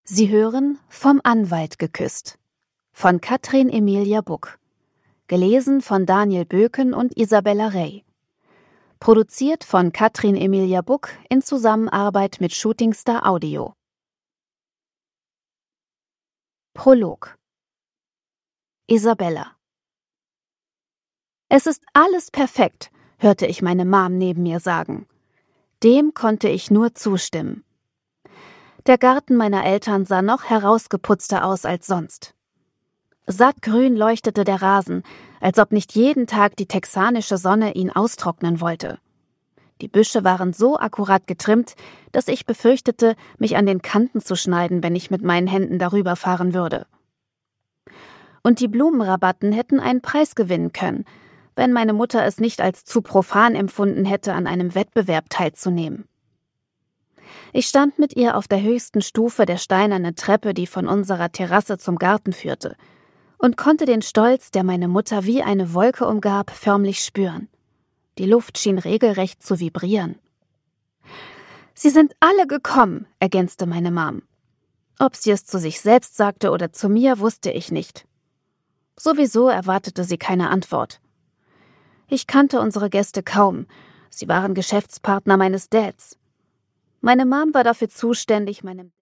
Sie hören Vom Anwalt geküsst von Katrin Emilia Buck. Gelesen von Daniel Böken und Isabella Rey. Produziert von Katrin Emilia Buck in Zusammenarbeit mit Shooting Star Audio. Prolog. Isabella. »Es ist alles perfekt«, hörte ich meine Mom neben mir sagen. Dem konnte ich nur zustimmen. Der Garten meiner Eltern sah noch herausgeputzter aus als sonst. Sattgrün leuchtete der Rasen, als ob nicht jeden Tag die texanische Sonne ihn austrocknen wollte. Die Büsche waren so akkurat getrimmt, dass ich befürchtete, mich an den Kanten zu schneiden, wenn ich mit meinen Händen darüber fahren würde. Und die Blumenrabatten hätten einen Preis gewinnen können, wenn meine Mutter es nicht als zu profan empfunden hätte, an einem Wettbewerb teilzunehmen. Ich stand mit ihr auf der höchsten Stufe der steinernen Treppe, die von unserer Terrasse zum Garten führte, und konnte den Stolz, der meine Mutter wie eine Wolke umgab, förmlich spüren. Die Luft schien regelrecht zu vibrieren. »Sie sind alle gekommen«, ergänzte meine Mom. Ob sie es zu sich selbst sagte oder zu mir, wusste ich nicht. Sowieso erwartete sie keine Antwort. Ich kannte unsere Gäste kaum, sie waren Geschäftspartner meines Dads. Meine Mom war dafür zuständig, meinem